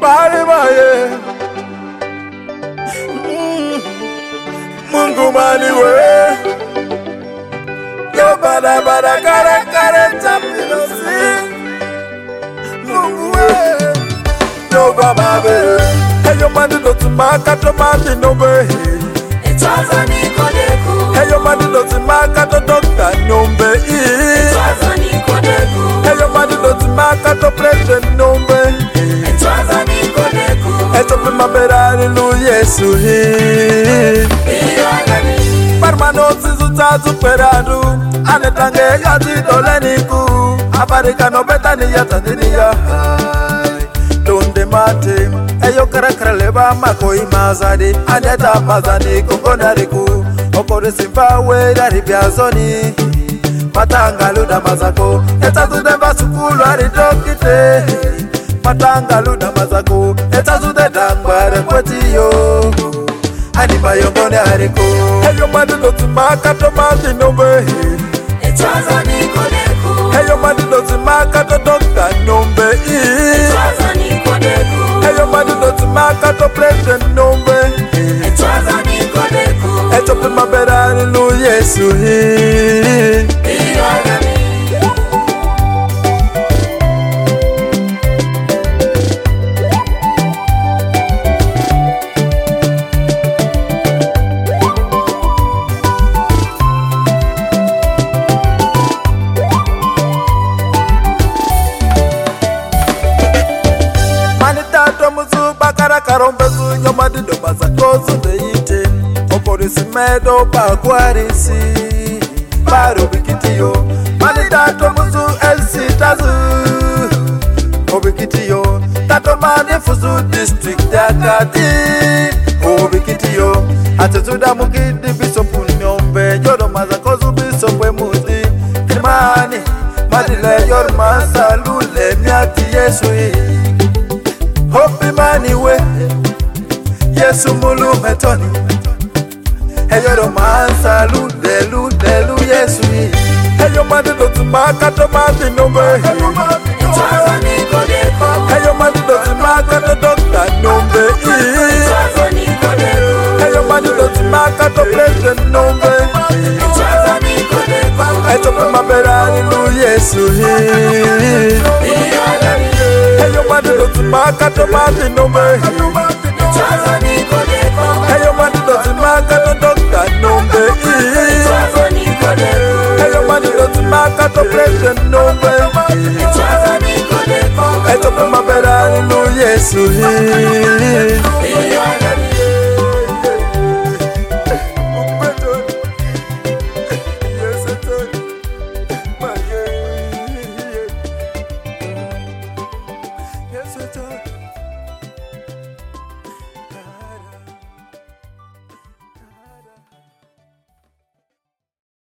bari baye Mungu mali we Yo bada bada kare kare chapino si Mungu we Yo baba be Hey yo mandi do tumaka to mandi no be Etwaza Nikodeku Hey yo mandi do tumaka to doctor no be Etwaza Nikodeku Hey yo mandi do tumaka to president no be Etwaza Nikodeku Eto pe maberari lu Yesu hi Iyagani Parmano zizuta zuperadu Anetange yati doleniku Abarika no betani yatandini ya Donde mate Eyo karakara leba mako imazadi Aneta mazani kukonariku Okore simpa we dari biazoni Matanga luda mazako Etazu demba sukulu aridokite Matanga luda mazako Etazu de dangware kwetiyo Animba yongone hariko Eyo madido tumaka tomati nombe Etwaza Nikodeku Eyo madido tumaka to dokta nombe Etwaza Nikodeku Eyo madido tumaka to president nombe Etwaza Nikodeku Eto pe maberani lu Yesu hi Iyagani Bakara karombezu nyomadi do bazakozu de yite Oporisi medo bakwarisi Baro bikitiyo Manita tomuzu elsi tazu Obikitiyo Tato mani fuzu district yakati Obikitiyo Atetuda mugidi bisopu nyombe Yodo mazakozu bisopwe mudi Kirmani Madile yorma salule miati Yesu Hopi mani we Yesu mulu metoni Heyo mansa lu Yesu Heyo mandi do tumaka tomati nombe Etwaza Nikodeku Heyo mandi do tumaka to doctor nombe Etwaza Nikodeku Heyo mandi do tumaka to president nombe Etwaza Nikodeku Eto pe maberani lu Yesu Iyagani Heyo mandi do tumaka tomati nombe Etwaza Nikodeku Heyo mandi do tumaka to doctor nombe Etwaza Nikodeku Heyo mandi do tumaka to president nombe